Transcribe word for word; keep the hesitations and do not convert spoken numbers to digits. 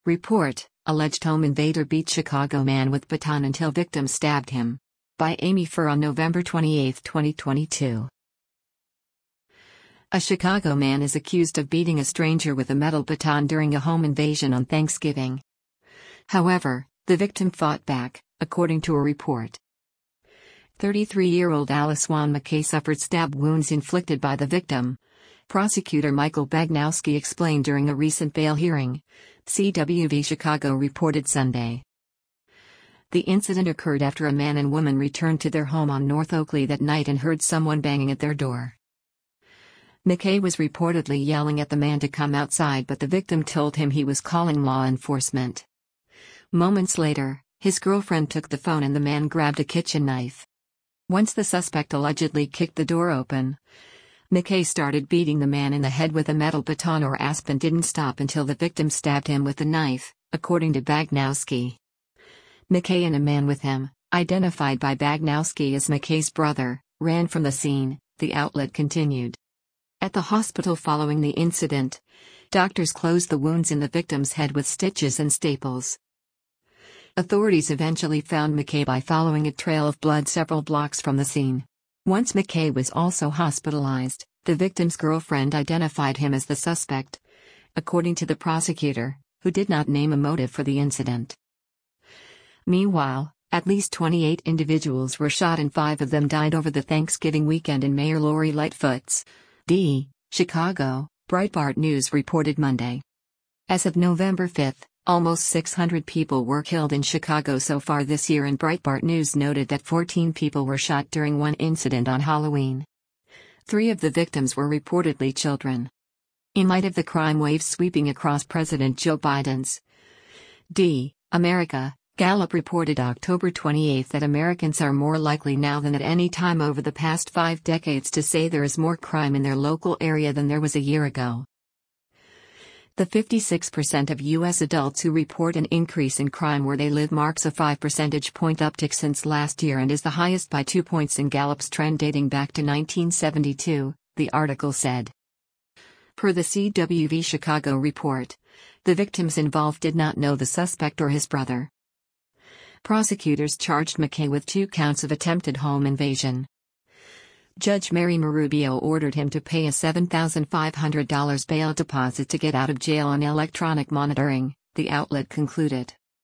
Report: Alleged home invader beat Chicago man with baton until victim stabbed him. By Amy Furr on November twenty-eighth, twenty twenty-two. A Chicago man is accused of beating a stranger with a metal baton during a home invasion on Thanksgiving. However, the victim fought back, according to a report. thirty-three-year-old Alice Swan McKay suffered stab wounds inflicted by the victim. Prosecutor Michael Bagnowski explained during a recent bail hearing, C W V Chicago reported Sunday. The incident occurred after a man and woman returned to their home on North Oakley that night and heard someone banging at their door. McKay was reportedly yelling at the man to come outside, but the victim told him he was calling law enforcement. Moments later, his girlfriend took the phone and the man grabbed a kitchen knife. Once the suspect allegedly kicked the door open, McKay started beating the man in the head with a metal baton or Aspen didn't stop until the victim stabbed him with the knife, according to Bagnowski. McKay and a man with him, identified by Bagnowski as McKay's brother, ran from the scene, the outlet continued. At the hospital following the incident, doctors closed the wounds in the victim's head with stitches and staples. Authorities eventually found McKay by following a trail of blood several blocks from the scene. Once McKay was also hospitalized, the victim's girlfriend identified him as the suspect, according to the prosecutor, who did not name a motive for the incident. Meanwhile, at least twenty-eight individuals were shot and five of them died over the Thanksgiving weekend in Mayor Lori Lightfoot's D. Chicago, Breitbart News reported Monday. As of November fifth, almost six hundred people were killed in Chicago so far this year, and Breitbart News noted that fourteen people were shot during one incident on Halloween. Three of the victims were reportedly children. In light of the crime wave sweeping across President Joe Biden's D. America, Gallup reported October twenty-eighth that Americans are more likely now than at any time over the past five decades to say there is more crime in their local area than there was a year ago. The fifty-six percent of U S adults who report an increase in crime where they live marks a five percentage point uptick since last year and is the highest by two points in Gallup's trend dating back to nineteen seventy-two, the article said. Per the C W V Chicago report, the victims involved did not know the suspect or his brother. Prosecutors charged McKay with two counts of attempted home invasion. Judge Mary Marubio ordered him to pay a seven thousand five hundred dollars bail deposit to get out of jail on electronic monitoring, the outlet concluded.